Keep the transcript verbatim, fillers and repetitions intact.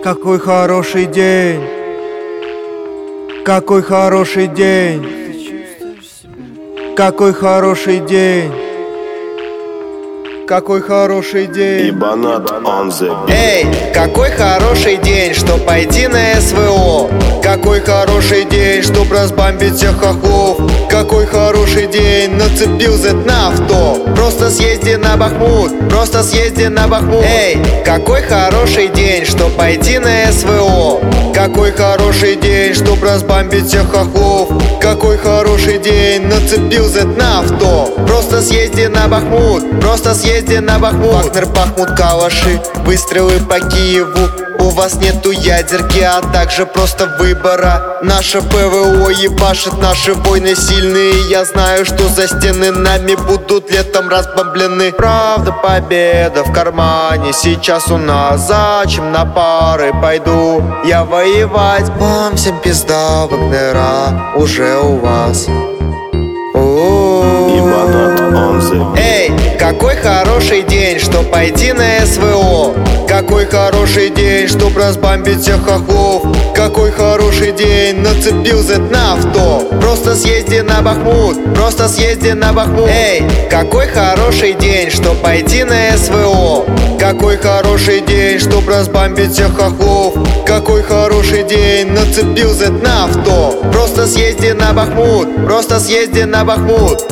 Какой хороший день, какой хороший день, какой хороший день, какой хороший день. Ибанат on the beat. Эй, какой хороший день, чтоб пойти на СВО. Какой хороший день, чтоб разбомбить всех хохлов. Какой хороший день, нацепил зет на авто. Просто съезди на Бахмут, просто съезди на Бахмут. Эй, какой хороший день, чтоб пойти на СВО. Какой хороший день, чтоб разбомбить всех хохлов. Какой хороший день, нацепил зет на авто. Просто съезди на Бахмут, просто съезди на Бахмут. Вагнер, Бахмут, калаши, выстрелы по Киеву. У вас нету ядерки, а также просто выбора. Наше ПВО ебашит, наши войны сильные. Я знаю, что за стены нами будут летом разбомблены. Правда, победа в кармане сейчас у нас. Зачем на пары пойду я воевать? Вам всем пизда, Вагнера уже у вас. Ибанат on the beat. Эй, какой хороший день, чтоб пойти на СВО. Какой хороший день, чтоб разбомбить всех хохлов. Какой хороший день, нацепил зет на авто. Просто съезди на Бахмут, просто съезди на Бахмут. Эй, какой хороший день, чтоб пойти на СВО. Какой хороший день, чтоб разбомбить всех хохлов. Какой хороший день, нацепил зет на авто. Просто съезди на Бахмут, просто съезди на Бахмут.